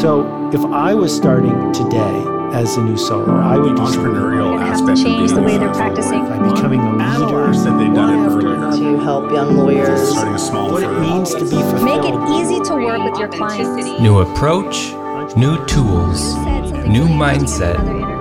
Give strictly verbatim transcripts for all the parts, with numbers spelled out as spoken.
So if I was starting today as a new solo, I would entrepreneurial aspect change the way they're practicing. By becoming a leader, said they've done it earlier. To help young lawyers. Starting a small what firm. it means to be fulfilled. Make it easy to work with your clients. New approach, new tools, new mindset,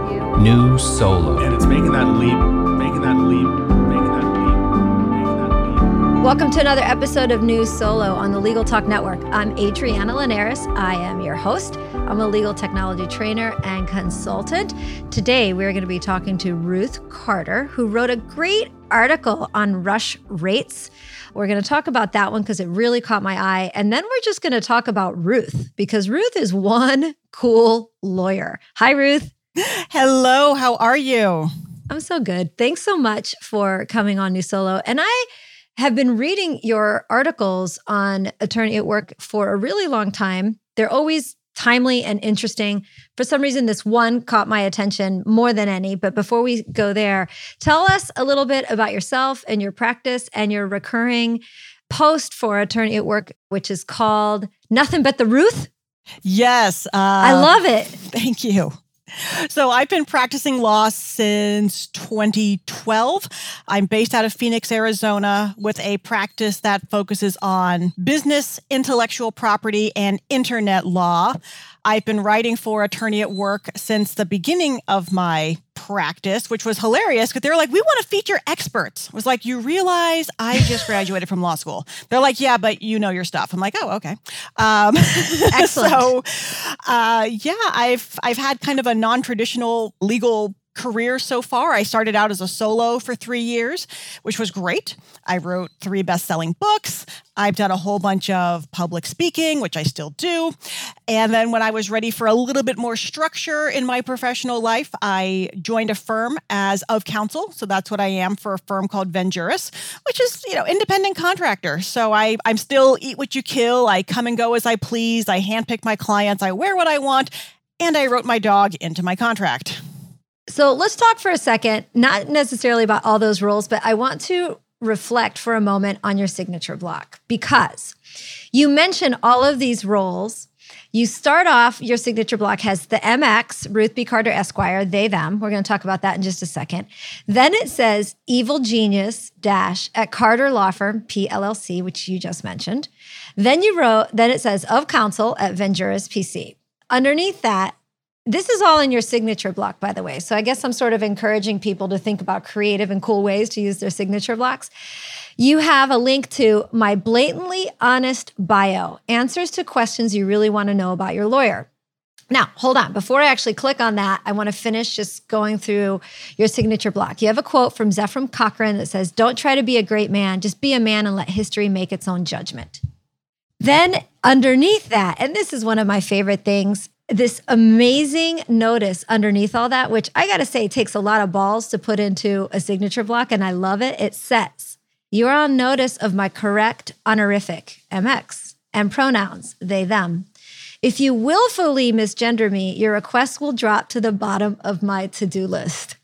new solo. And it's making that leap, making that leap, making that leap, making that leap. Welcome to another episode of New Solo on the Legal Talk Network. I'm Adriana Linares. I am your host. I'm a legal technology trainer and consultant. Today, we're going to be talking to Ruth Carter, who wrote a great article on rush rates. We're going to talk about that one because it really caught my eye. And then we're just going to talk about Ruth because Ruth is one cool lawyer. Hi, Ruth. Hello, how are you? I'm so good. Thanks so much for coming on New Solo. And I have been reading your articles on Attorney at Work for a really long time. They're always timely and interesting. For some reason, this one caught my attention more than any. But before we go there, tell us a little bit about yourself and your practice and your recurring post for Attorney at Work, which is called Nothing But the Ruth. Yes. Uh, I love it. Thank you. So I've been practicing law since twenty twelve. I'm based out of Phoenix, Arizona, with a practice that focuses on business, intellectual property, and internet law. I've been writing for Attorney at Work since the beginning of my practice, which was hilarious because they were like, we want to feature experts. I was like, you realize I just graduated from law school. They're like, yeah, but you know your stuff. I'm like, oh, okay. Um, Excellent. So, uh, yeah, I've I've had kind of a non-traditional legal career so far. I started out as a solo for three years, which was great. I wrote three best-selling books. I've done a whole bunch of public speaking, which I still do. And then when I was ready for a little bit more structure in my professional life, I joined a firm as of counsel. So that's what I am for a firm called Venjuris, which is, you know, independent contractor. So I, I'm still eat what you kill. I come and go as I please. I handpick my clients. I wear what I want. And I wrote my dog into my contract. So let's talk for a second, not necessarily about all those roles, but I want to reflect for a moment on your signature block because you mention all of these roles. You start off, your signature block has the M X, Ruth B. Carter Esquire, they, them. We're going to talk about that in just a second. Then it says Evil Genius dash at Carter Law Firm, P L L C, which you just mentioned. Then you wrote, then it says of counsel at Venjuris P C. Underneath that, this is all in your signature block, by the way. So I guess I'm sort of encouraging people to think about creative and cool ways to use their signature blocks. You have a link to my blatantly honest bio, answers to questions you really want to know about your lawyer. Now, hold on. Before I actually click on that, I want to finish just going through your signature block. You have a quote from Zefram Cochrane that says, don't try to be a great man, just be a man and let history make its own judgment. Then underneath that, and this is one of my favorite things, this amazing notice underneath all that, which I got to say takes a lot of balls to put into a signature block, and I love it. It says, you're on notice of my correct honorific, M X, and pronouns, they, them. If you willfully misgender me, your request will drop to the bottom of my to-do list.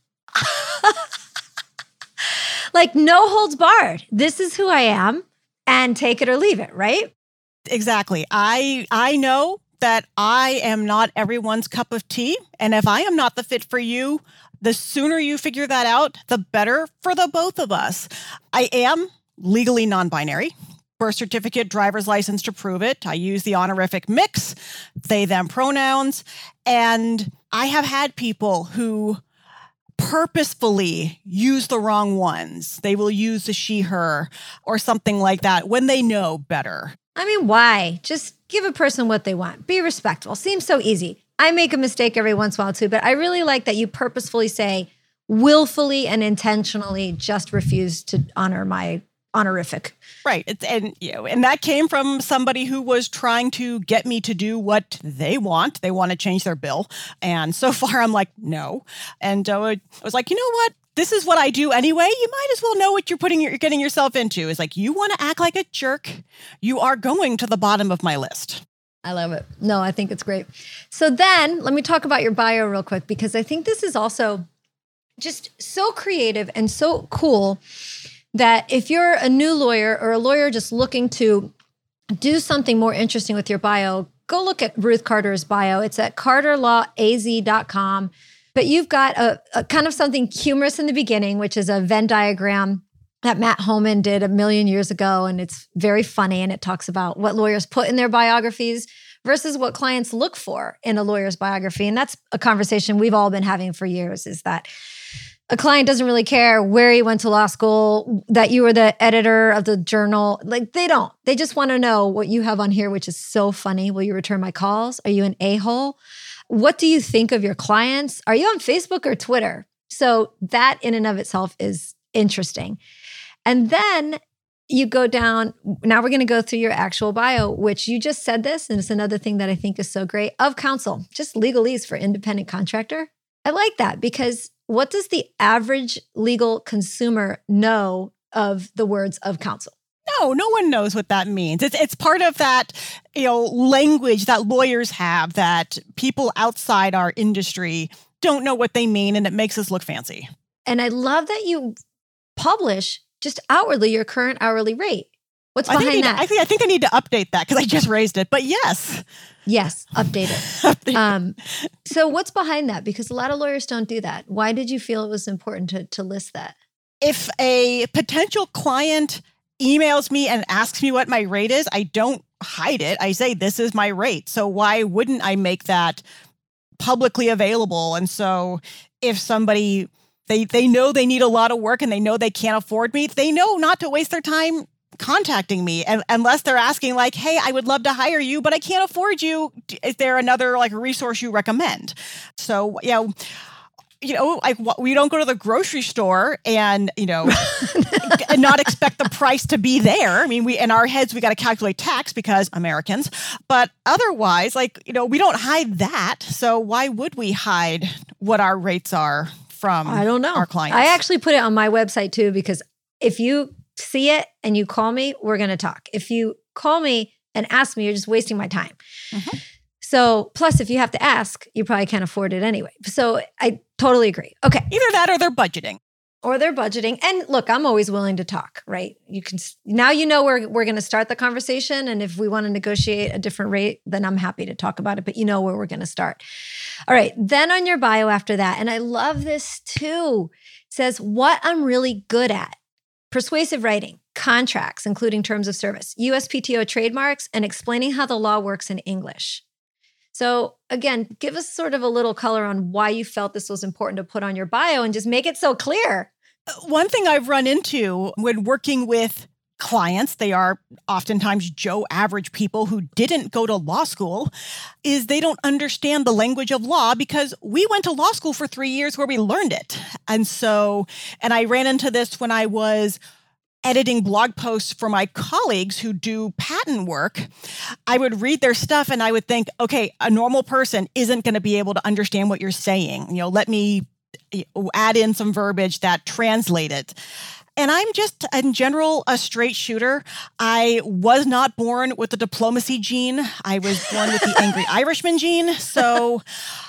Like no holds barred. This is who I am, and take it or leave it, right? Exactly. I I know that I am not everyone's cup of tea. And if I am not the fit for you, the sooner you figure that out, the better for the both of us. I am legally non-binary. Birth certificate, driver's license to prove it. I use the honorific mix, they, them pronouns. And I have had people who purposefully use the wrong ones. They will use the she, her, or something like that when they know better. I mean, why? Just give a person what they want. Be respectful. Seems so easy. I make a mistake every once in a while too, but I really like that you purposefully say, willfully and intentionally just refuse to honor my honorific. Right. It's, and you know, and that came from somebody who was trying to get me to do what they want. They want to change their bill. And so far, I'm like, no. And uh, I was like, you know what? This is what I do anyway. You might as well know what you're putting, you're getting yourself into. It's like, you want to act like a jerk. You are going to the bottom of my list. I love it. No, I think it's great. So then let me talk about your bio real quick, because I think this is also just so creative and so cool that if you're a new lawyer or a lawyer just looking to do something more interesting with your bio, go look at Ruth Carter's bio. It's at carter law a z dot com. But you've got a, a kind of something humorous in the beginning, which is a Venn diagram that Matt Holman did a million years ago. And it's very funny. And it talks about what lawyers put in their biographies versus what clients look for in a lawyer's biography. And that's a conversation we've all been having for years, is that a client doesn't really care where you went to law school, that you were the editor of the journal. Like, they don't. They just want to know what you have on here, which is so funny. Will you return my calls? Are you an a-hole? What do you think of your clients? Are you on Facebook or Twitter? So that in and of itself is interesting. And then you go down, now we're going to go through your actual bio, which you just said this, and it's another thing that I think is so great, of counsel, just legalese for independent contractor. I like that, because what does the average legal consumer know of the words of counsel? No, no one knows what that means. It's it's part of that, you know, language that lawyers have that people outside our industry don't know what they mean, and it makes us look fancy. And I love that you publish just outwardly your current hourly rate. What's I behind think I that? To, I think I think I need to update that because I just raised it. But yes. Yes, update it. Update um, so what's behind that? Because a lot of lawyers don't do that. Why did you feel it was important to, to list that? If a potential client emails me and asks me what my rate is, I don't hide it. I say, this is my rate. So why wouldn't I make that publicly available? And so if somebody, they they know they need a lot of work and they know they can't afford me, they know not to waste their time contacting me, and unless they're asking like, hey, I would love to hire you, but I can't afford you. Is there another like resource you recommend? So, you know, you know, like we don't go to the grocery store and, you know, and not expect the price to be there. I mean, we, in our heads, we got to calculate tax because Americans, but otherwise, like, you know, we don't hide that. So why would we hide what our rates are from I don't know. our clients? I actually put it on my website too, because if you see it and you call me, we're going to talk. If you call me and ask me, you're just wasting my time. Mm-hmm. So plus, if you have to ask, you probably can't afford it anyway. So I totally agree. Okay. Either that or they're budgeting. Or they're budgeting. And look, I'm always willing to talk, right? You can, now you know where we're going to start the conversation. And if we want to negotiate a different rate, then I'm happy to talk about it, but you know where we're going to start. All right. Then on your bio after that, and I love this too, it says what I'm really good at: persuasive writing, contracts, including terms of service, U S P T O trademarks, and explaining how the law works in English. So again, give us sort of a little color on why you felt this was important to put on your bio and just make it so clear. One thing I've run into when working with clients, they are oftentimes Joe average people who didn't go to law school, is they don't understand the language of law because we went to law school for three years where we learned it. And so, and I ran into this when I was editing blog posts for my colleagues who do patent work. I would read their stuff and I would think, okay, a normal person isn't going to be able to understand what you're saying. You know, let me add in some verbiage that translate it. And I'm just, in general, a straight shooter. I was not born with the diplomacy gene. I was born with the angry Irishman gene. So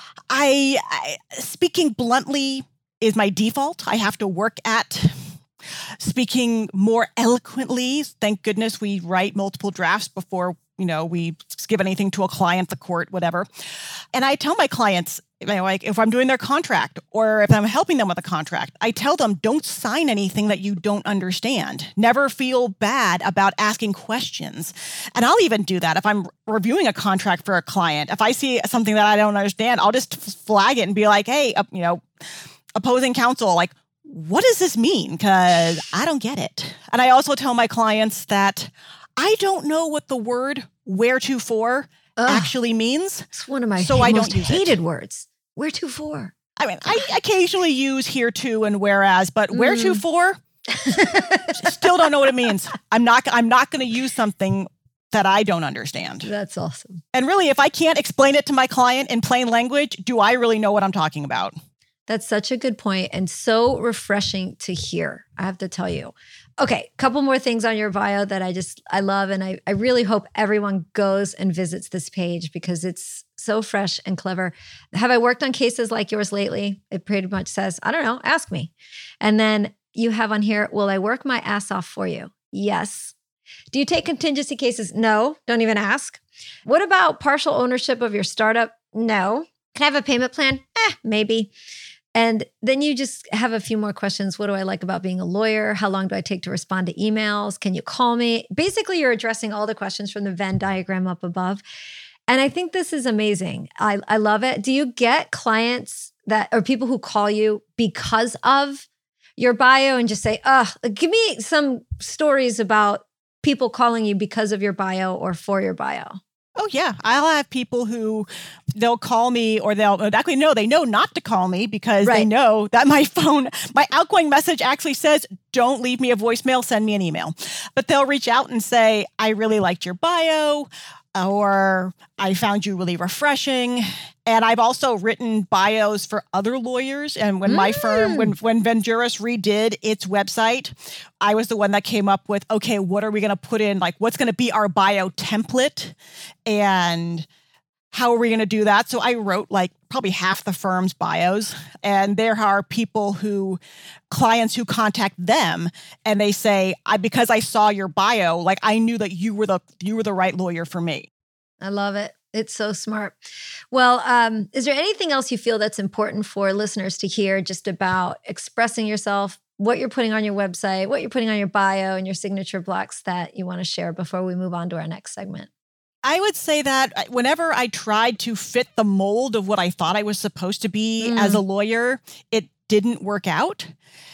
I, I speaking bluntly is my default. I have to work at speaking more eloquently. Thank goodness we write multiple drafts before, you know, we give anything to a client, the court, whatever. And I tell my clients, you know, like if I'm doing their contract or if I'm helping them with a contract, I tell them, don't sign anything that you don't understand. Never feel bad about asking questions. And I'll even do that if I'm reviewing a contract for a client. If I see something that I don't understand, I'll just flag it and be like, hey, uh, you know, opposing counsel, like, what does this mean? Because I don't get it. And I also tell my clients that I don't know what the word wheretofore Ugh, actually means. It's one of my so most I don't use hated it. words. Wheretofore. I mean, I occasionally use hereto and whereas, but mm. wheretofore, still don't know what it means. I'm not. I'm not going to use something that I don't understand. That's awesome. And really, if I can't explain it to my client in plain language, do I really know what I'm talking about? That's such a good point and so refreshing to hear, I have to tell you. Okay, a couple more things on your bio that I just, I love. And I, I really hope everyone goes and visits this page because it's so fresh and clever. Have I worked on cases like yours lately? It pretty much says, I don't know, ask me. And then you have on here, will I work my ass off for you? Yes. Do you take contingency cases? No, don't even ask. What about partial ownership of your startup? No. Can I have a payment plan? Eh, maybe. And then you just have a few more questions. What do I like about being a lawyer? How long do I take to respond to emails? Can you call me? Basically, you're addressing all the questions from the Venn diagram up above. And I think this is amazing. I, I love it. Do you get clients that or people who call you because of your bio and just say, oh, give me some stories about people calling you because of your bio or for your bio? Oh, yeah. I'll have people who they'll call me or they'll actually no, they know not to call me because right. they know that my phone, my outgoing message actually says, don't leave me a voicemail, send me an email. But they'll reach out and say, I really liked your bio, or I found you really refreshing. And I've also written bios for other lawyers. And when mm. my firm, when, when Venjuris redid its website, I was the one that came up with, okay, what are we going to put in? Like, what's going to be our bio template? And how are we going to do that? So I wrote like probably half the firm's bios. And there are people who, clients who contact them and they say, I, because I saw your bio, like I knew that you were the, you were the right lawyer for me. I love it. It's so smart. Well, um, is there anything else you feel that's important for listeners to hear just about expressing yourself, what you're putting on your website, what you're putting on your bio and your signature blocks that you want to share before we move on to our next segment? I would say that whenever I tried to fit the mold of what I thought I was supposed to be mm. as a lawyer, it didn't work out.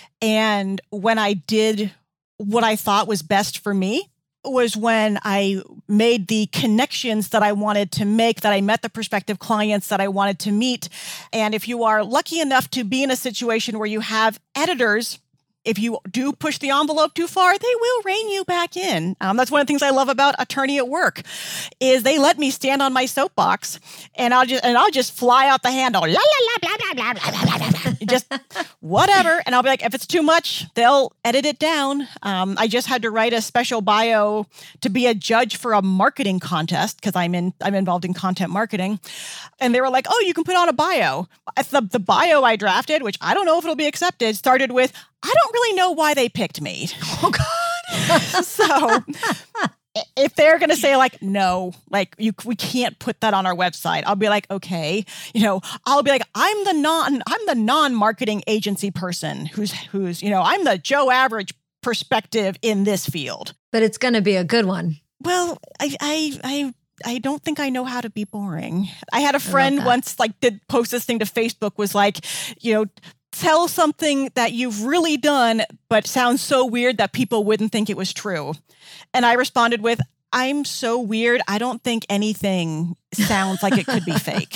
And when I did what I thought was best for me was when I made the connections that I wanted to make, that I met the prospective clients that I wanted to meet. And if you are lucky enough to be in a situation where you have editors, if you do push the envelope too far, they will rein you back in. Um, that's one of the things I love about Attorney at Work, is they let me stand on my soapbox, and I'll just and I'll just fly out the handle, la la la blah blah blah blah blah blah blah, just whatever. And I'll be like, if it's too much, they'll edit it down. Um, I just had to write a special bio to be a judge for a marketing contest because I'm in I'm involved in content marketing, and they were like, oh, you can put on a bio. The the bio I drafted, which I don't know if it'll be accepted, started with, I don't really know why they picked me. Oh, God. So if they're going to say like, no, like you, we can't put that on our website, I'll be like, okay, you know, I'll be like, I'm the non, I'm the non-marketing agency person who's, who's, you know, I'm the Joe Average perspective in this field. But it's going to be a good one. Well, I, I, I, I don't think I know how to be boring. I had a friend once like did post this thing to Facebook, was like, you know, tell something that you've really done, but sounds so weird that people wouldn't think it was true. And I responded with, I'm so weird, I don't think anything sounds like it could be fake.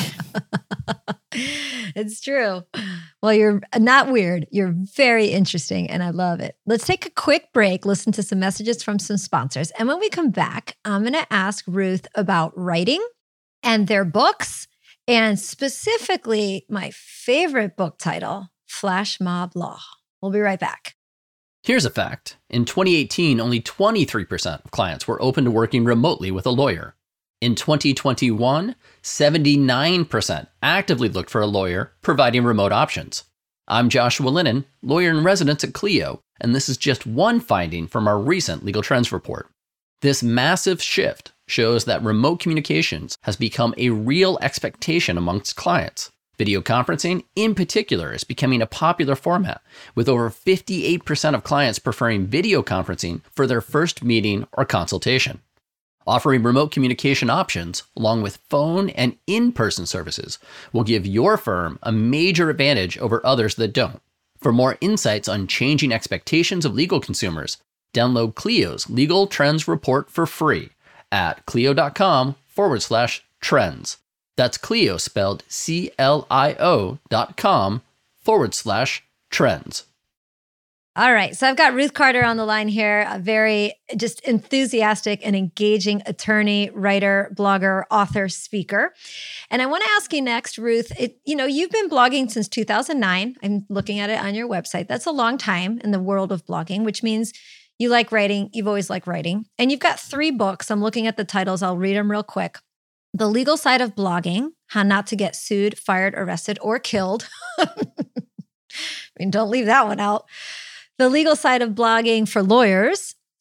It's true. Well, you're not weird. You're very interesting, and I love it. Let's take a quick break, listen to some messages from some sponsors. And when we come back, I'm going to ask Ruth about writing and their books, and specifically my favorite book title, Flash Mob Law. We'll be right back. Here's a fact. In twenty eighteen, only twenty-three percent of clients were open to working remotely with a lawyer. In twenty twenty-one, seventy-nine percent actively looked for a lawyer providing remote options. I'm Joshua Lennon, lawyer in residence at Clio, and this is just one finding from our recent Legal Trends report. This massive shift shows that remote communications has become a real expectation amongst clients. Video conferencing, in particular, is becoming a popular format, with over fifty-eight percent of clients preferring video conferencing for their first meeting or consultation. Offering remote communication options, along with phone and in-person services, will give your firm a major advantage over others that don't. For more insights on changing expectations of legal consumers, download Clio's Legal Trends Report for free at clio.com forward slash trends. That's Clio spelled C L I O dot com forward slash trends. All right. So I've got Ruth Carter on the line here, a very just enthusiastic and engaging attorney, writer, blogger, author, speaker. And I want to ask you next, Ruth, it, you know, you've been blogging since two thousand nine. I'm looking at it on your website. That's a long time in the world of blogging, which means you like writing. You've always liked writing. And you've got three books. I'm looking at the titles. I'll read them real quick. The Legal Side of Blogging, How Not to Get Sued, Fired, Arrested, or Killed. I mean, don't leave that one out. The Legal Side of Blogging for Lawyers,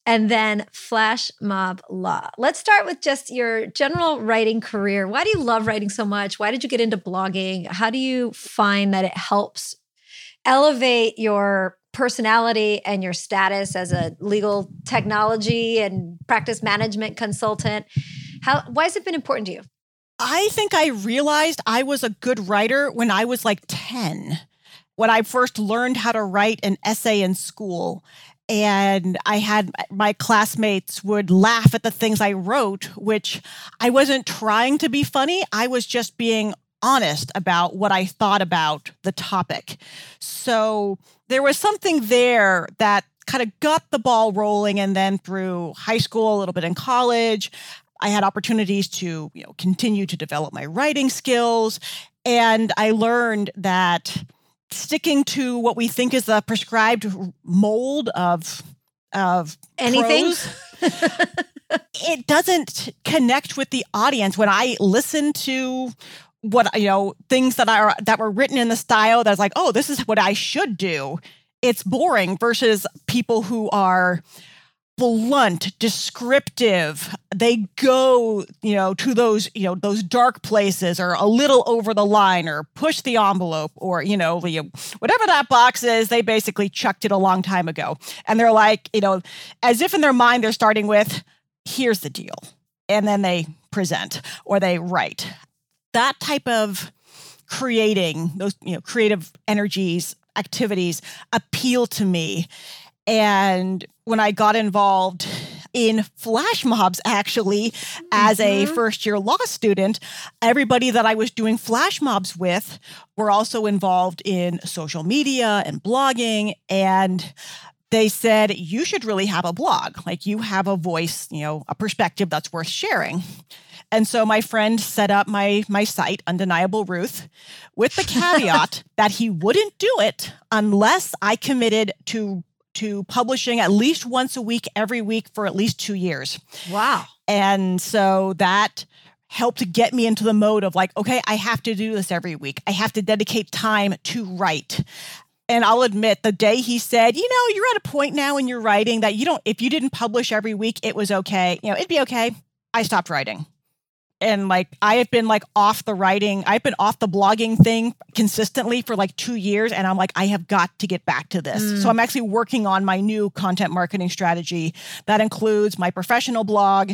and then Flash Mob Law. Let's start with just your general writing career. Why do you love writing so much? Why did you get into blogging? How do you find that it helps elevate your personality and your status as a legal technology and practice management consultant? How, why has it been important to you? I think I realized I was a good writer when I was like ten, when I first learned how to write an essay in school. And I had my classmates would laugh at the things I wrote, which I wasn't trying to be funny. I was just being honest about what I thought about the topic. So there was something there that kind of got the ball rolling. And then through high school, a little bit in college, I had opportunities to, you know, continue to develop my writing skills. And I learned that sticking to what we think is the prescribed mold of of anything, prose, it doesn't connect with the audience. When I listen to what, you know, things that are that were written in the style that's like, oh, this is what I should do, it's boring versus people who are blunt, descriptive. They go, you know, to those, you know, those dark places, or a little over the line, or push the envelope, or, you know, whatever that box is, they basically chucked it a long time ago. And they're like, you know, as if in their mind, they're starting with, here's the deal. And then they present or they write. That type of creating, those, you know, creative energies, activities appeal to me. And when I got involved in flash mobs, actually, as mm-hmm. a first-year law student, everybody that I was doing flash mobs with were also involved in social media and blogging. And they said, you should really have a blog. Like, you have a voice, you know, a perspective that's worth sharing. And so my friend set up my my site, Undeniable Ruth, with the caveat that he wouldn't do it unless I committed to to publishing at least once a week, every week for at least two years. Wow. And so that helped get me into the mode of like, okay, I have to do this every week. I have to dedicate time to write. And I'll admit, the day he said, you know, you're at a point now in your writing that you don't, if you didn't publish every week, it was okay. You know, it'd be okay. I stopped writing. And like, I have been like off the writing, I've been off the blogging thing consistently for like two years. And I'm like, I have got to get back to this. Mm. So I'm actually working on my new content marketing strategy that includes my professional blog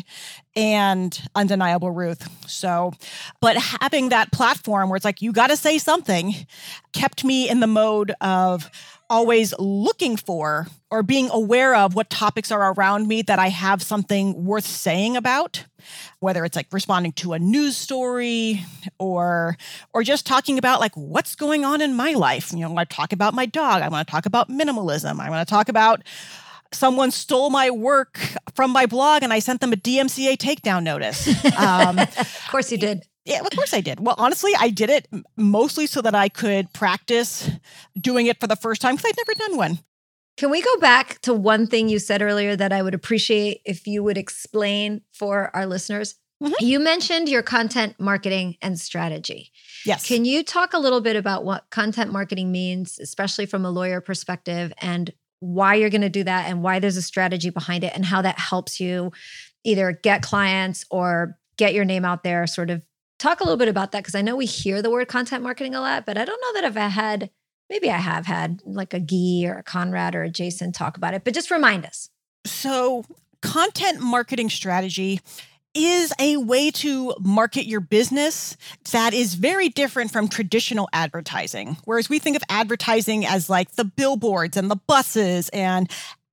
and Undeniable Ruth. So, but having that platform where it's like, you got to say something, kept me in the mode of always looking for or being aware of what topics are around me that I have something worth saying about, whether it's like responding to a news story or or just talking about like what's going on in my life. You know, I want to talk about my dog. I want to talk about minimalism. I want to talk about someone stole my work from my blog and I sent them a D M C A takedown notice. Um, of course you did. Yeah, of course I did. Well, honestly, I did it mostly so that I could practice doing it for the first time because I'd never done one. Can we go back to one thing you said earlier that I would appreciate if you would explain for our listeners? Mm-hmm. You mentioned your content marketing and strategy. Yes. Can you talk a little bit about what content marketing means, especially from a lawyer perspective, and why you're going to do that and why there's a strategy behind it and how that helps you either get clients or get your name out there? Sort of talk a little bit about that, because I know we hear the word content marketing a lot, but I don't know that I've had, maybe I have had like a Guy or a Conrad or a Jason talk about it, but just remind us. So content marketing strategy is a way to market your business that is very different from traditional advertising. Whereas we think of advertising as like the billboards and the buses and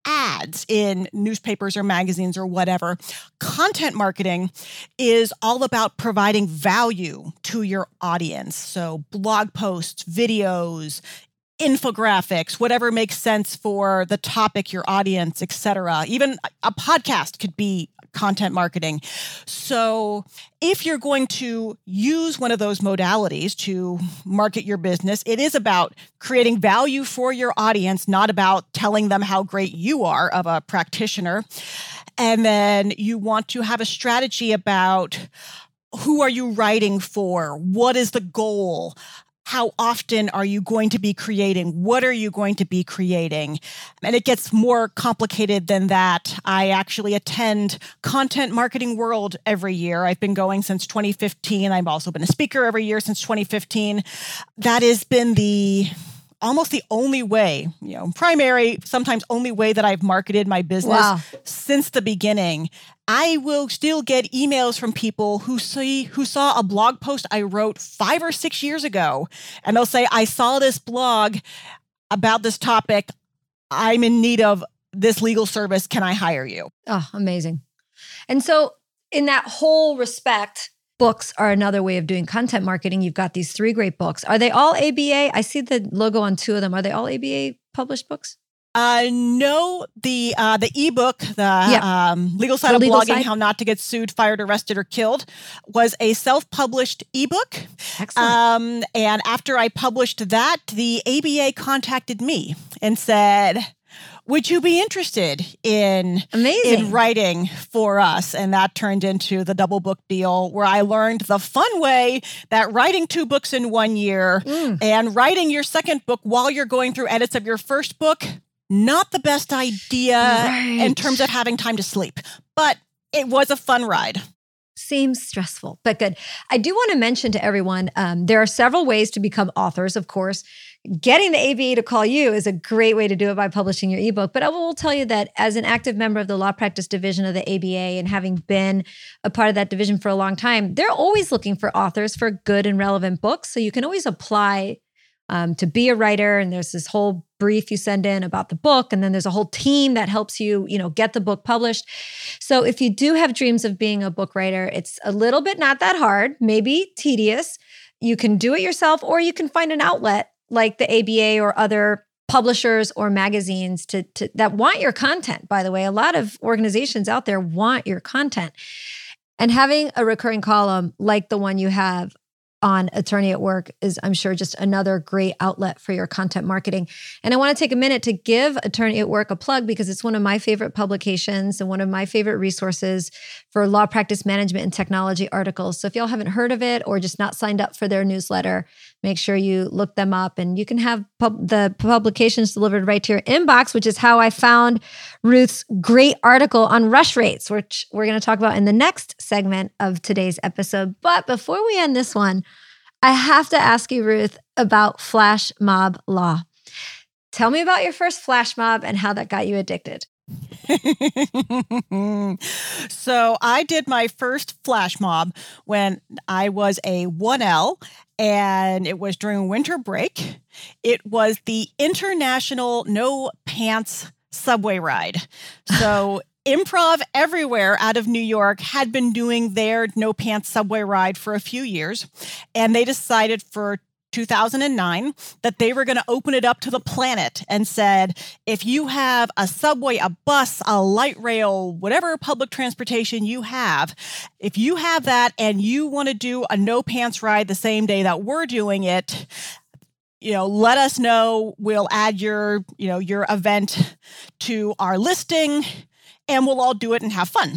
ads in newspapers or magazines or whatever. Content marketing is all about providing value to your audience. So blog posts, videos, infographics, whatever makes sense for the topic, your audience, et cetera. Even a podcast could be content marketing. So if you're going to use one of those modalities to market your business, it is about creating value for your audience, not about telling them how great you are of a practitioner. And then you want to have a strategy about who are you writing for? What is the goal? how often are you going to be creating? What are you going to be creating? And it gets more complicated than that. I actually attend Content Marketing World every year. I've been going since twenty fifteen. I've also been a speaker every year since twenty fifteen. That has been the almost the only way, you know, primary, sometimes only way that I've marketed my business Wow. since the beginning. I will still get emails from people who see who saw a blog post I wrote five or six years ago, and they'll say, "I saw this blog about this topic. I'm in need of this legal service. Can I hire you?" Oh, amazing. And so in that whole respect, books are another way of doing content marketing. You've got these three great books. Are they all A B A? I see the logo on two of them. Are they all A B A published books? Uh, no, the uh, the ebook, the Yeah. um, legal side The of legal blogging, side? how not to get sued, fired, arrested, or killed, was a self-published ebook. Excellent. Um, and after I published that, the A B A contacted me and said, "Would you be interested in Amazing. in writing for us?" And that turned into the double book deal, where I learned the fun way that writing two books in one year Mm. and writing your second book while you're going through edits of your first book, not the best idea Right. in terms of having time to sleep. But it was a fun ride. Seems stressful, but good. I do want to mention to everyone, um, there are several ways to become authors, of course. Getting the A B A to call you is a great way to do it by publishing your ebook. But I will tell you that as an active member of the law practice division of the A B A and having been a part of that division for a long time, they're always looking for authors for good and relevant books. So you can always apply um, to be a writer. And there's this whole brief you send in about the book. And then there's a whole team that helps you, you know, get the book published. So if you do have dreams of being a book writer, it's a little bit not that hard, maybe tedious. You can do it yourself, or you can find an outlet like the A B A or other publishers or magazines to, to that want your content. By the way, a lot of organizations out there want your content. And having a recurring column like the one you have on Attorney at Work is, I'm sure, just another great outlet for your content marketing. And I want to take a minute to give Attorney at Work a plug because it's one of my favorite publications and one of my favorite resources for law practice management and technology articles. So if y'all haven't heard of it or just not signed up for their newsletter, make sure you look them up, and you can have pub- the publications delivered right to your inbox, which is how I found Ruth's great article on rush rates, which we're going to talk about in the next segment of today's episode. But before we end this one, I have to ask you, Ruth, about flash mob law. Tell me about your first flash mob and how that got you addicted. So I did my first flash mob when I was a one L, and it was during winter break. It was the International No Pants Subway Ride. So Improv Everywhere out of New York had been doing their No Pants Subway Ride for a few years, and they decided for two thousand nine that they were going to open it up to the planet and said, if you have a subway, a bus, a light rail, whatever public transportation you have, if you have that and you want to do a no pants ride the same day that we're doing it, you know, let us know. We'll add your, you know, your event to our listing, and we'll all do it and have fun.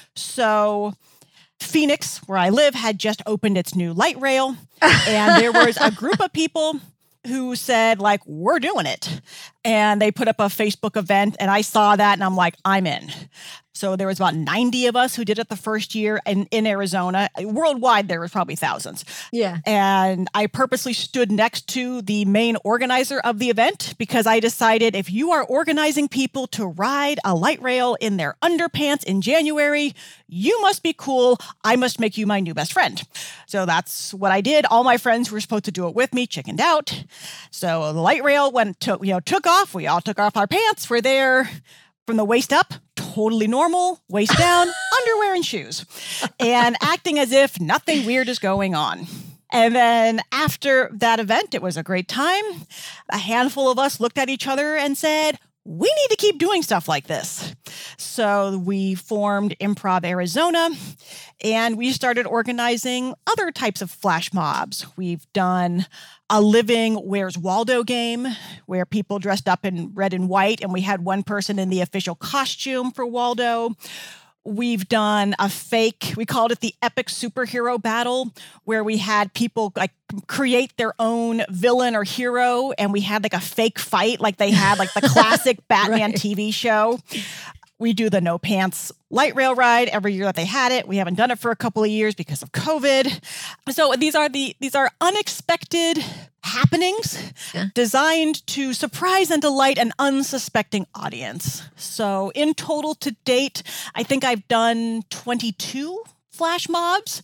So Phoenix, where I live, had just opened its new light rail, and there was a group of people who said, like, we're doing it. And they put up a Facebook event, and I saw that, and I'm like, I'm in. So there was about ninety of us who did it the first year in, in Arizona. Worldwide, there was probably thousands. Yeah. And I purposely stood next to the main organizer of the event because I decided if you are organizing people to ride a light rail in their underpants in January, you must be cool. I must make you my new best friend. So that's what I did. All my friends who were supposed to do it with me chickened out. So the light rail went to, you know, took off. We all took off our pants. We're there from the waist up, totally normal, waist down, underwear and shoes, and acting as if nothing weird is going on. And then after that event, it was a great time. A handful of us looked at each other and said, we need to keep doing stuff like this. So we formed Improv Arizona, and we started organizing other types of flash mobs. We've done a living Where's Waldo game where people dressed up in red and white, and we had one person in the official costume for Waldo. We've done a fake, we called it the epic superhero battle, where we had people like create their own villain or hero, and we had like a fake fight like they had like the classic Batman Right. T V show. We do the no pants light rail ride every year that they had it. We haven't done it for a couple of years because of COVID. So these are the these are unexpected happenings Yeah. designed to surprise and delight an unsuspecting audience. So in total to date, I think I've done twenty-two flash mobs.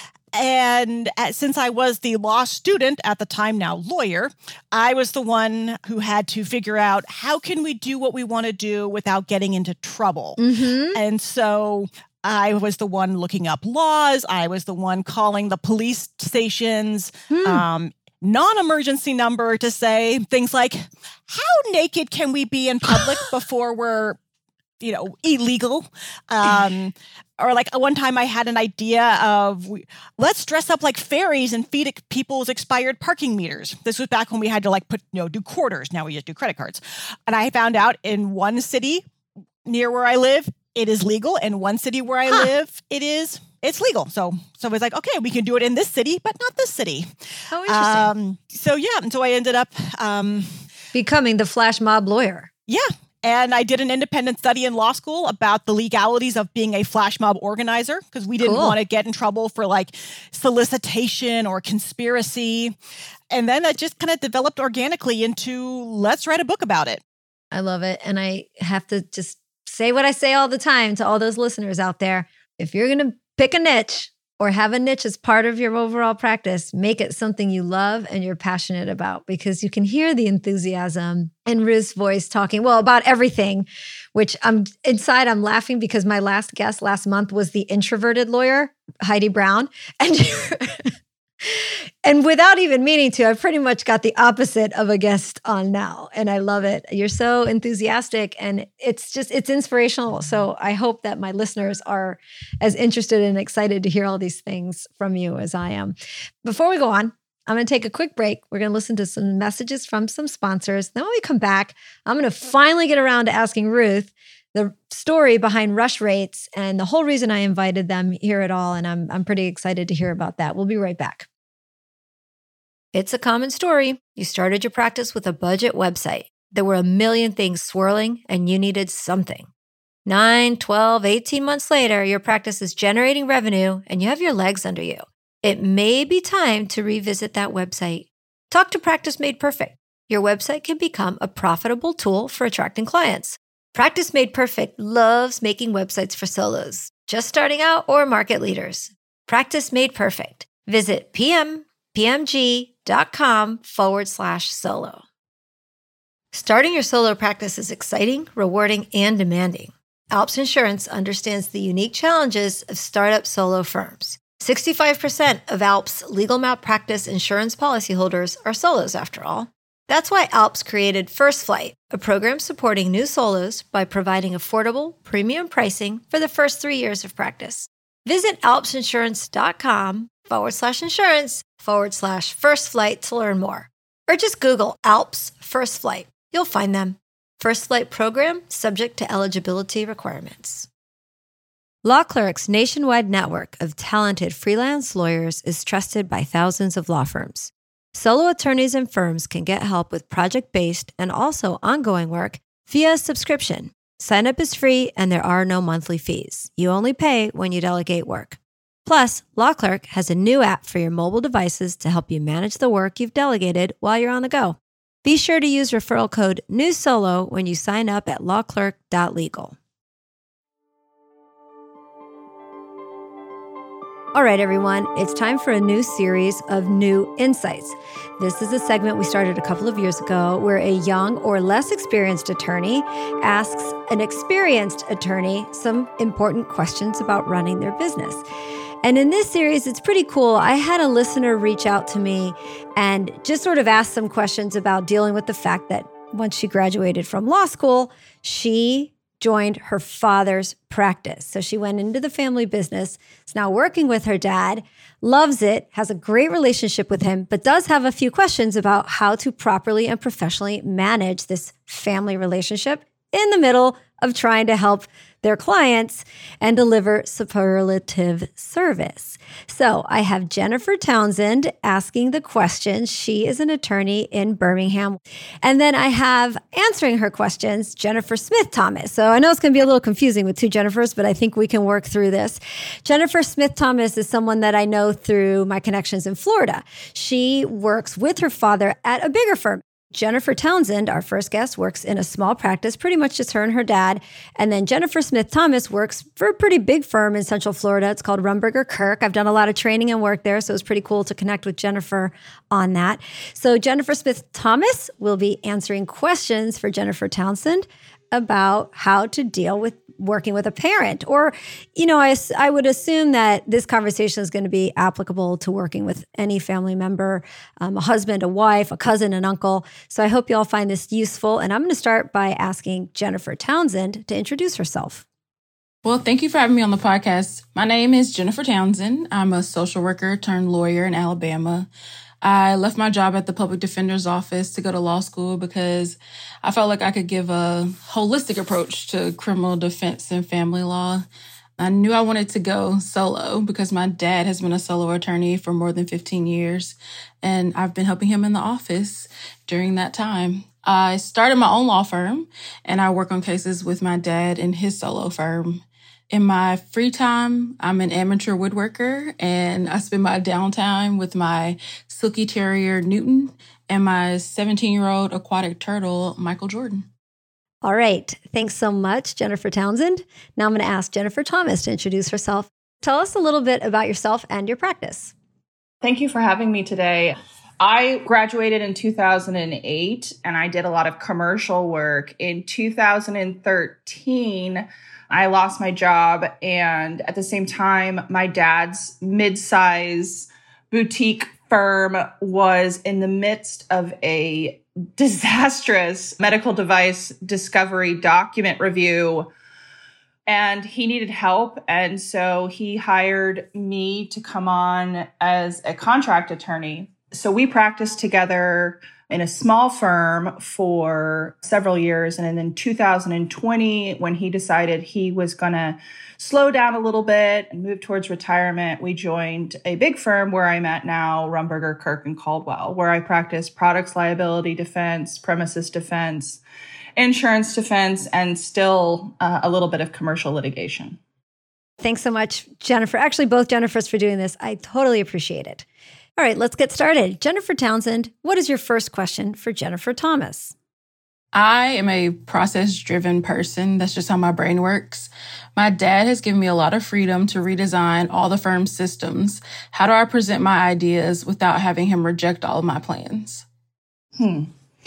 And at, since I was the law student at the time, now lawyer, I was the one who had to figure out how can we do what we want to do without getting into trouble. Mm-hmm. And so I was the one looking up laws. I was the one calling the police stations, Hmm. um, non-emergency number to say things like, how naked can we be in public before we're, you know, illegal? Um, or like one time I had an idea of we, let's dress up like fairies and feed it people's expired parking meters. This was back when we had to like put, you know, do quarters. Now we just do credit cards. And I found out in one city near where I live, it is legal. In one city where I Huh. live, it is, it's legal. So, so it was like, okay, we can do it in this city, but not this city. How interesting. Um, so yeah, and so I ended up, um, Becoming the flash mob lawyer. yeah. And I did an independent study in law school about the legalities of being a flash mob organizer because we didn't Cool. want to get in trouble for like solicitation or conspiracy. And then that just kind of developed organically into let's write a book about it. I love it. And I have to just say what I say all the time to all those listeners out there. If you're going to pick a niche or have a niche as part of your overall practice, make it something you love and you're passionate about, because you can hear the enthusiasm in Ruth's voice talking, well, about everything, which I'm inside, I'm laughing because my last guest last month was the introverted lawyer, Heidi Brown. And And without even meaning to, I've pretty much got the opposite of a guest on now. And I love it. You're so enthusiastic and it's just, it's inspirational. So I hope that my listeners are as interested and excited to hear all these things from you as I am. Before we go on, I'm going to take a quick break. We're going to listen to some messages from some sponsors. Then when we come back, I'm going to finally get around to asking Ruth the story behind Rush Rates and the whole reason I invited them here at all. And I'm, I'm pretty excited to hear about that. We'll be right back. It's a common story. You started your practice with a budget website. There were a million things swirling and you needed something. Nine, twelve, eighteen months later, your practice is generating revenue and you have your legs under you. It may be time to revisit that website. Talk to Practice Made Perfect. Your website can become a profitable tool for attracting clients. Practice Made Perfect loves making websites for solos, just starting out or market leaders. Practice Made Perfect. Visit pm pmg.com forward slash solo. Starting your solo practice is exciting, rewarding, and demanding. Alps Insurance understands the unique challenges of startup solo firms. sixty-five percent of Alps legal malpractice insurance policyholders are solos after all. That's why Alps created First Flight, a program supporting new solos by providing affordable, premium pricing for the first three years of practice. Visit alpsinsurance.com forward slash insurance forward slash first flight to learn more. Or just Google Alps First Flight. You'll find them. First Flight program subject to eligibility requirements. Law Clerk's nationwide network of talented freelance lawyers is trusted by thousands of law firms. Solo attorneys and firms can get help with project-based and also ongoing work via a subscription. Sign up is free and there are no monthly fees. You only pay when you delegate work. Plus, Law Clerk has a new app for your mobile devices to help you manage the work you've delegated while you're on the go. Be sure to use referral code NEWSOLO when you sign up at law clerk dot legal. All right, everyone, it's time for a new series of New Insights. This is a segment we started a couple of years ago where a young or less experienced attorney asks an experienced attorney some important questions about running their business. And in this series, it's pretty cool. I had a listener reach out to me and just sort of ask some questions about dealing with the fact that once she graduated from law school, she joined her father's practice. So she went into the family business, is now working with her dad, loves it, has a great relationship with him, but does have a few questions about how to properly and professionally manage this family relationship in the middle of trying to help their clients and deliver superlative service. So I have Jennifer Townsend asking the questions. She is an attorney in Birmingham. And then I have answering her questions, Jennifer Smith Thomas. So I know it's going to be a little confusing with two Jennifers, but I think we can work through this. Jennifer Smith Thomas is someone that I know through my connections in Florida. She works with her father at a bigger firm. Jennifer Townsend, our first guest, works in a small practice, pretty much just her and her dad. And then Jennifer Smith Thomas works for a pretty big firm in Central Florida. It's called Rumberger Kirk. I've done a lot of training and work there, so it's pretty cool to connect with Jennifer on that. So Jennifer Smith Thomas will be answering questions for Jennifer Townsend about how to deal with working with a parent. Or, you know, I, I would assume that this conversation is going to be applicable to working with any family member, um, a husband, a wife, a cousin, an uncle. So I hope you all find this useful. And I'm going to start by asking Jennifer Townsend to introduce herself. Well, thank you for having me on the podcast. My name is Jennifer Townsend. I'm a social worker turned lawyer in Alabama. I left my job at the public defender's office to go to law school because I felt like I could give a holistic approach to criminal defense and family law. I knew I wanted to go solo because my dad has been a solo attorney for more than fifteen years, and I've been helping him in the office during that time. I started my own law firm, and I work on cases with my dad in his solo firm. In my free time, I'm an amateur woodworker, and I spend my downtime with my Silky Terrier, Newton, and my seventeen-year-old aquatic turtle, Michael Jordan. All right. Thanks so much, Jennifer Townsend. Now I'm going to ask Jennifer Thomas to introduce herself. Tell us a little bit about yourself and your practice. Thank you for having me today. I graduated in two thousand eight, and I did a lot of commercial work. In two thousand thirteen, I lost my job, and at the same time, my dad's mid-size boutique firm was in the midst of a disastrous medical device discovery document review, and he needed help. And so he hired me to come on as a contract attorney. So we practiced together in a small firm for several years. And then in two thousand twenty, when he decided he was going to slow down a little bit and move towards retirement, we joined a big firm where I'm at now, Rumberger, Kirk and Caldwell, where I practice products liability defense, premises defense, insurance defense, and still uh, a little bit of commercial litigation. Thanks so much, Jennifer. Actually, both Jennifers for doing this. I totally appreciate it. All right, let's get started. Jennifer Townsend, what is your first question for Jennifer Thomas? I am a process-driven person. That's just how my brain works. My dad has given me a lot of freedom to redesign all the firm's systems. How do I present my ideas without having him reject all of my plans? Hmm.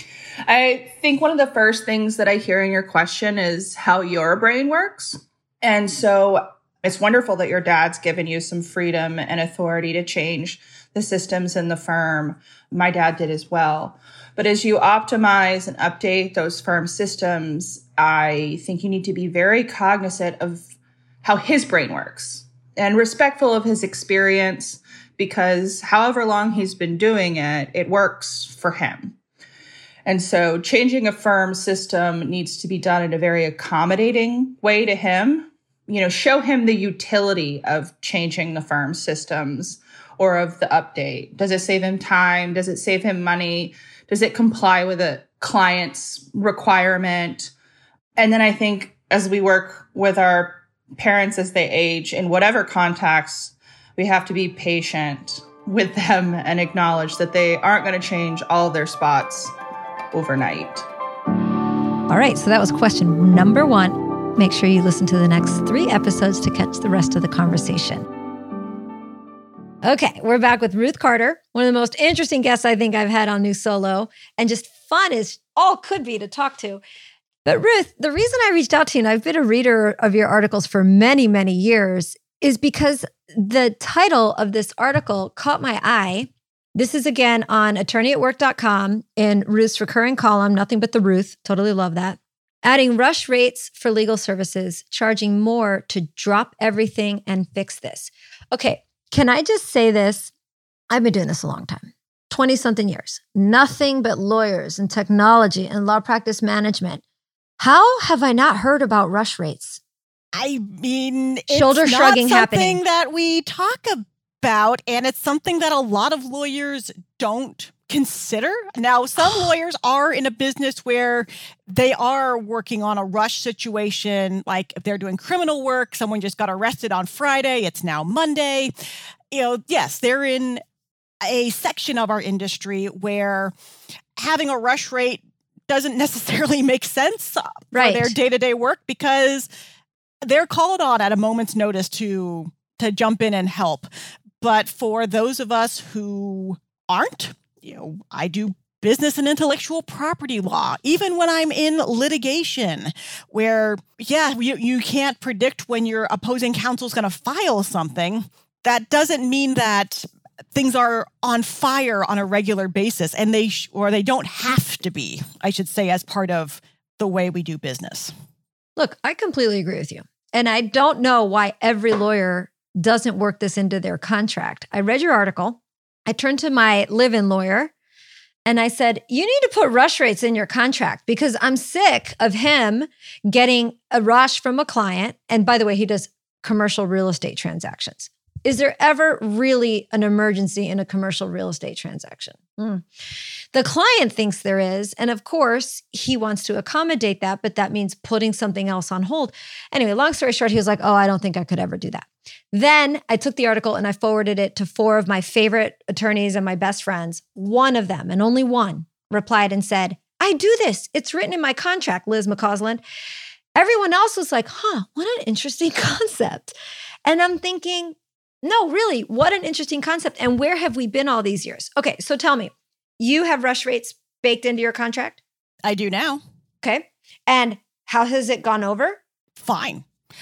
I think one of the first things that I hear in your question is how your brain works. And so it's wonderful that your dad's given you some freedom and authority to change the systems in the firm. My dad did as well. But as you optimize and update those firm systems, I think you need to be very cognizant of how his brain works and respectful of his experience, because however long he's been doing it, it works for him. And so changing a firm system needs to be done in a very accommodating way to him. You know, show him the utility of changing the firm systems or of the update. Does it save him time? Does it save him money? Does it comply with a client's requirement? And then I think as we work with our parents as they age, in whatever context, we have to be patient with them and acknowledge that they aren't going to change all of their spots overnight. All right, so that was question number one. Make sure you listen to the next three episodes to catch the rest of the conversation. Okay, we're back with Ruth Carter, one of the most interesting guests I think I've had on New Solo, and just fun as all could be to talk to. But Ruth, the reason I reached out to you, and I've been a reader of your articles for many, many years, is because the title of this article caught my eye. This is again on attorney at work dot com in Ruth's recurring column, Nothing But the Ruth. Totally love that. Adding rush rates for legal services, charging more to drop everything and fix this. Okay. Can I just say this? I've been doing this a long time, twenty-something years. Nothing but lawyers and technology and law practice management. How have I not heard about rush rates? I mean, it's Shoulder shrugging not something happening. that we talk about, and it's something that a lot of lawyers don't consider. Now, some lawyers are in a business where they are working on a rush situation, like if they're doing criminal work, someone just got arrested on Friday, it's now Monday. You know, yes, they're in a section of our industry where having a rush rate doesn't necessarily make sense Right. for their day-to-day work because they're called on at a moment's notice to to jump in and help. But for those of us who aren't, you know, I do business and intellectual property law, even when I'm in litigation, where, yeah, you, you can't predict when your opposing counsel is going to file something. That doesn't mean that things are on fire on a regular basis, and they sh- or they don't have to be, I should say, as part of the way we do business. Look, I completely agree with you. And I don't know why every lawyer doesn't work this into their contract. I read your article. I turned to my live-in lawyer and I said, you need to put rush rates in your contract because I'm sick of him getting a rush from a client. And by the way, he does commercial real estate transactions. Is there ever really an emergency in a commercial real estate transaction? Mm. The client thinks there is. And of course, he wants to accommodate that, but that means putting something else on hold. Anyway, long story short, he was like, oh, I don't think I could ever do that. Then I took the article and I forwarded it to four of my favorite attorneys and my best friends. One of them, and only one, replied and said, I do this. It's written in my contract, Liz McCausland. Everyone else was like, huh, what an interesting concept. And I'm thinking, no, really, what an interesting concept. And where have we been all these years? Okay, so tell me, you have rush rates baked into your contract? I do now. Okay. And how has it gone over? Fine.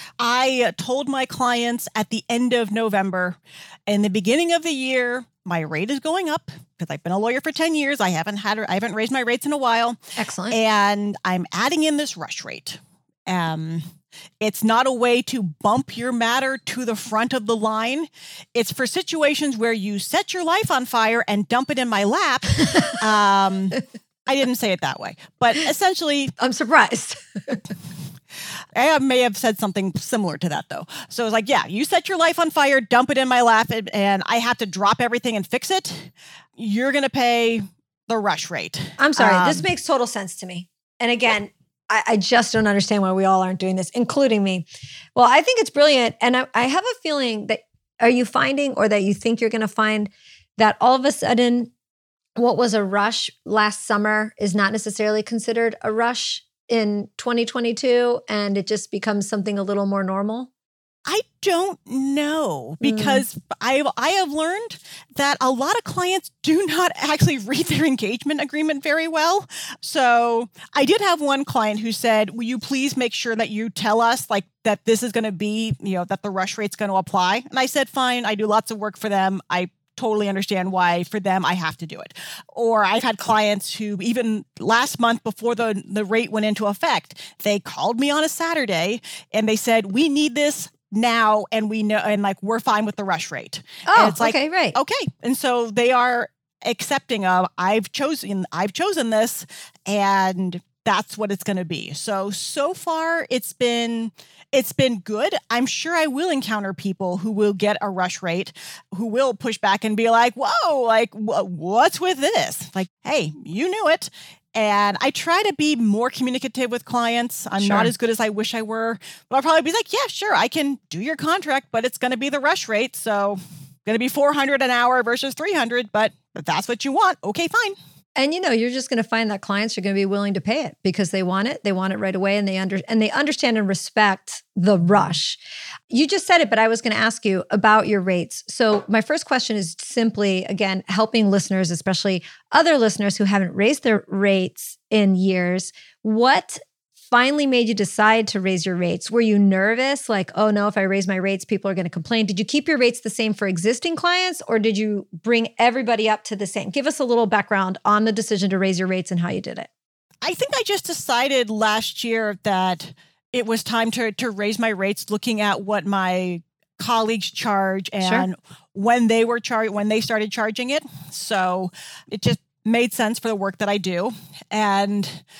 I told my clients at the end of November, in the beginning of the year, my rate is going up because I've been a lawyer for ten years. I haven't had, I haven't raised my rates in a while. Excellent. And I'm adding in this rush rate. Um, It's not a way to bump your matter to the front of the line. It's for situations where you set your life on fire and dump it in my lap. um, I didn't say it that way, but essentially, I'm surprised. I may have said something similar to that, though. So it's like, yeah, you set your life on fire, dump it in my lap, and, and I have to drop everything and fix it. You're going to pay the rush rate. I'm sorry. Um, this makes total sense to me. And again, I, I just don't understand why we all aren't doing this, including me. Well, I think it's brilliant. And I, I have a feeling that, are you finding, or that you think you're going to find, that all of a sudden, what was a rush last summer is not necessarily considered a rush in twenty twenty-two, and it just becomes something a little more normal? I don't know, because mm. I I have learned that a lot of clients do not actually read their engagement agreement very well. So I did have one client who said, will you please make sure that you tell us like that this is going to be, you know, that the rush rate's going to apply? And I said, fine, I do lots of work for them. I totally understand why for them I have to do it. Or I've had clients who even last month before the, the rate went into effect, they called me on a Saturday and they said, we need this now, and we know, and like we're fine with the rush rate. Oh, and it's like, okay, right. Okay. And so they are accepting of I've chosen, I've chosen this, and that's what it's going to be. So, so far it's been, it's been good. I'm sure I will encounter people who will get a rush rate, who will push back and be like, whoa, like wh- what's with this? Like, hey, you knew it. And I try to be more communicative with clients. I'm Sure. not as good as I wish I were, but I'll probably be like, yeah, sure, I can do your contract, but it's going to be the rush rate. So going to be four hundred an hour versus three hundred, but if that's what you want, okay, fine. And you know, you're just going to find that clients are going to be willing to pay it because they want it. They want it right away, and they under and they understand and respect the rush. You just said it, but I was going to ask you about your rates. So my first question is simply, again, helping listeners, especially other listeners who haven't raised their rates in years. What finally made you decide to raise your rates? Were you nervous? Like, oh no, if I raise my rates, people are going to complain. Did you keep your rates the same for existing clients, or did you bring everybody up to the same? Give us a little background on the decision to raise your rates and how you did it. I think I just decided last year that it was time to to raise my rates, looking at what my colleagues charge and Sure. when they were char- when they started charging it. So it just made sense for the work that I do. And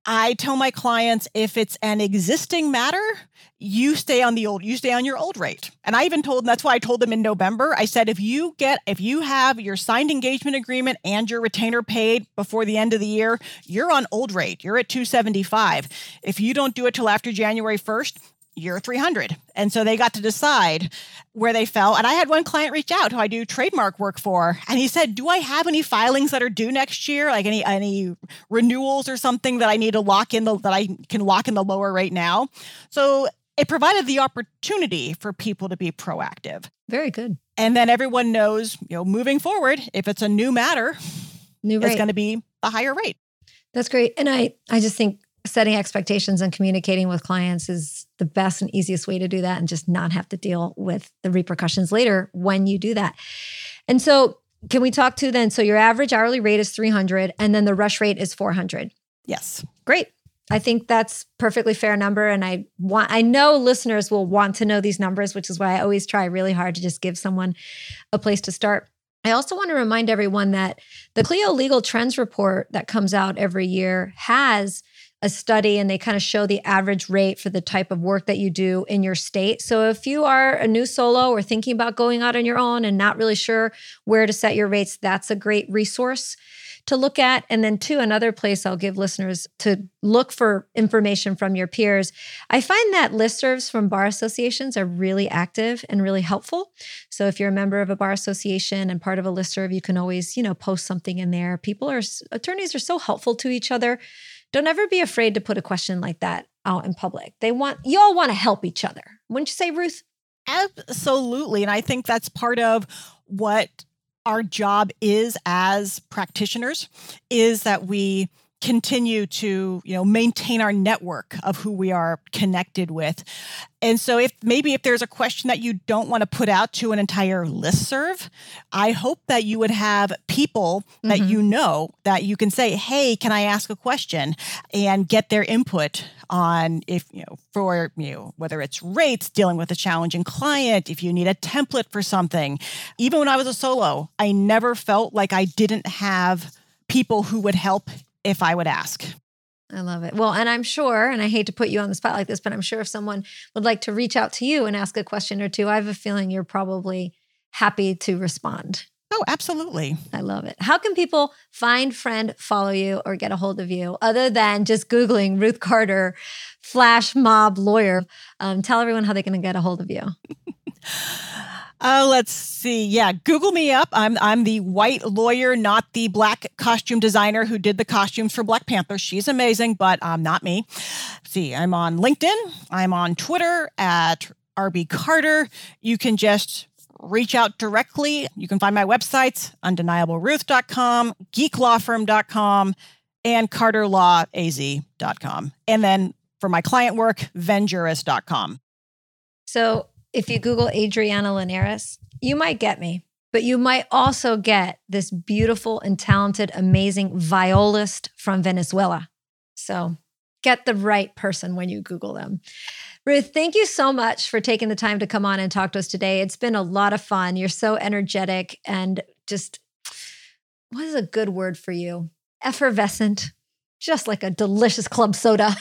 I tell my clients, if it's an existing matter, you stay on the old, you stay on your old rate. And I even told them, that's why I told them in November, I said, if you get, if you have your signed engagement agreement and your retainer paid before the end of the year, you're on old rate. You're at two seventy-five. If you don't do it till after January first, you're three hundred. And so they got to decide where they fell. And I had one client reach out who I do trademark work for. And he said, do I have any filings that are due next year? Like any, any renewals or something that I need to lock in the, that I can lock in the lower rate now? So it provided the opportunity for people to be proactive. Very good. And then everyone knows, you know, moving forward, if it's a new matter, new rate. It's going to be the higher rate. That's great. And I, I just think setting expectations and communicating with clients is the best and easiest way to do that and just not have to deal with the repercussions later when you do that. And so can we talk to then, so your average hourly rate is three hundred and then the rush rate is four hundred. Yes. Great. I think that's perfectly fair number. And I want, I know listeners will want to know these numbers, which is why I always try really hard to just give someone a place to start. I also want to remind everyone that the Clio Legal Trends Report that comes out every year has a study and they kind of show the average rate for the type of work that you do in your state. So if you are a new solo or thinking about going out on your own and not really sure where to set your rates, that's a great resource to look at. And then two, another place I'll give listeners to look for information from your peers. I find that listservs from bar associations are really active and really helpful. So if you're a member of a bar association and part of a listserv, you can always, you know, post something in there. People are, attorneys are so helpful to each other. Don't ever be afraid to put a question like that out in public. They want, you all want to help each other. Wouldn't you say, Ruth? Absolutely. And I think that's part of what our job is as practitioners, is that we continue to, you know, maintain our network of who we are connected with. And so if maybe if there's a question that you don't want to put out to an entire listserv, I hope that you would have people mm-hmm. that you know that you can say, hey, can I ask a question, and get their input on if, you know, for, you know, whether it's rates, dealing with a challenging client, if you need a template for something. Even when I was a solo, I never felt like I didn't have people who would help if I would ask. I love it. Well, and I'm sure, and I hate to put you on the spot like this, but I'm sure if someone would like to reach out to you and ask a question or two, I have a feeling you're probably happy to respond. Oh, absolutely. I love it. How can people find, friend, follow you, or get a hold of you other than just Googling Ruth Carter, flash mob lawyer? Um, tell everyone how they can get a hold of you. Oh, uh, let's see. Yeah, Google me up. I'm I'm the white lawyer, not the black costume designer who did the costumes for Black Panther. She's amazing, but um, not me. See, I'm on LinkedIn. I'm on Twitter at R B Carter. You can just reach out directly. You can find my websites, undeniable ruth dot com, geek law firm dot com, and carter law a z dot com. And then for my client work, venjuris dot com. So if you Google Adriana Linares, you might get me, but you might also get this beautiful and talented, amazing violist from Venezuela. So get the right person when you Google them. Ruth, thank you so much for taking the time to come on and talk to us today. It's been a lot of fun. You're so energetic and just, what is a good word for you? Effervescent, just like a delicious club soda.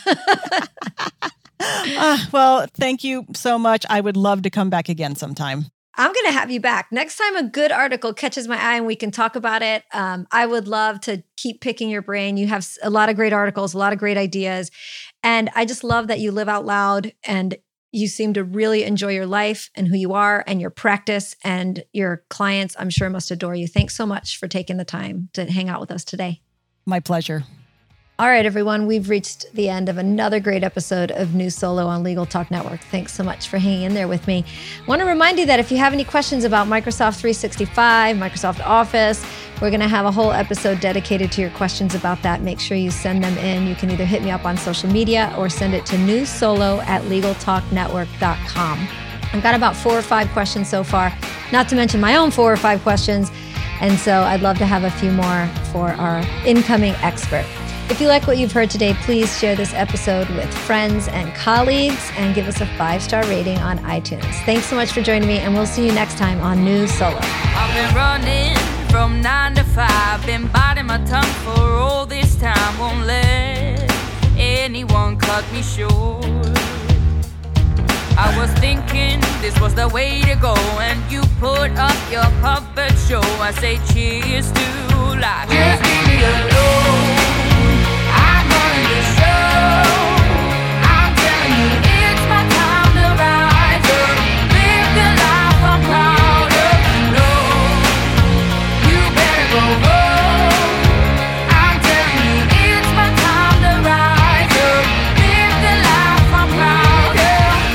Uh, well, thank you so much. I would love to come back again sometime. I'm going to have you back. Next time a good article catches my eye and we can talk about it, um, I would love to keep picking your brain. You have a lot of great articles, a lot of great ideas. And I just love that you live out loud and you seem to really enjoy your life and who you are and your practice, and your clients, I'm sure, must adore you. Thanks so much for taking the time to hang out with us today. My pleasure. All right, everyone, we've reached the end of another great episode of New Solo on Legal Talk Network. Thanks so much for hanging in there with me. I want to remind you that if you have any questions about Microsoft three sixty-five, Microsoft Office, we're going to have a whole episode dedicated to your questions about that. Make sure you send them in. You can either hit me up on social media or send it to newsolo at legal talk network dot com. I've got about four or five questions so far, not to mention my own four or five questions. And so I'd love to have a few more for our incoming expert. If you like what you've heard today, please share this episode with friends and colleagues and give us a five-star rating on iTunes. Thanks so much for joining me, and we'll see you next time on New Solo. I've been running from nine to five, been biting my tongue for all this time, won't let anyone cut me short. I was thinking this was the way to go, and you put up your puppet show. I say cheers to life. Just leave me alone. I'm running the show. I'm telling you, it's my time to rise up, live the life I'm proud of. No, you better go home. I'm telling you, it's my time to rise up, live the life I'm proud of.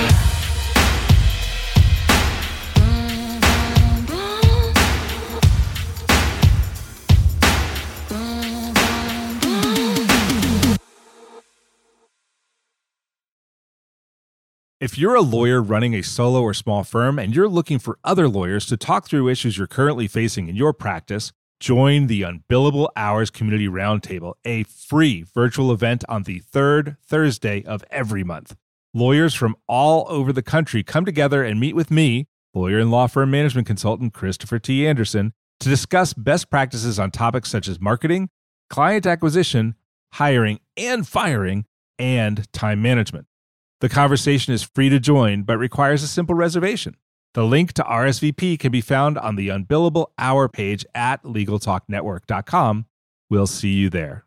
If you're a lawyer running a solo or small firm and you're looking for other lawyers to talk through issues you're currently facing in your practice, join the Unbillable Hours Community Roundtable, a free virtual event on the third Thursday of every month. Lawyers from all over the country come together and meet with me, lawyer and law firm management consultant Christopher T. Anderson, to discuss best practices on topics such as marketing, client acquisition, hiring and firing, and time management. The conversation is free to join, but requires a simple reservation. The link to R S V P can be found on the Unbillable Hour page at legal talk network dot com. We'll see you there.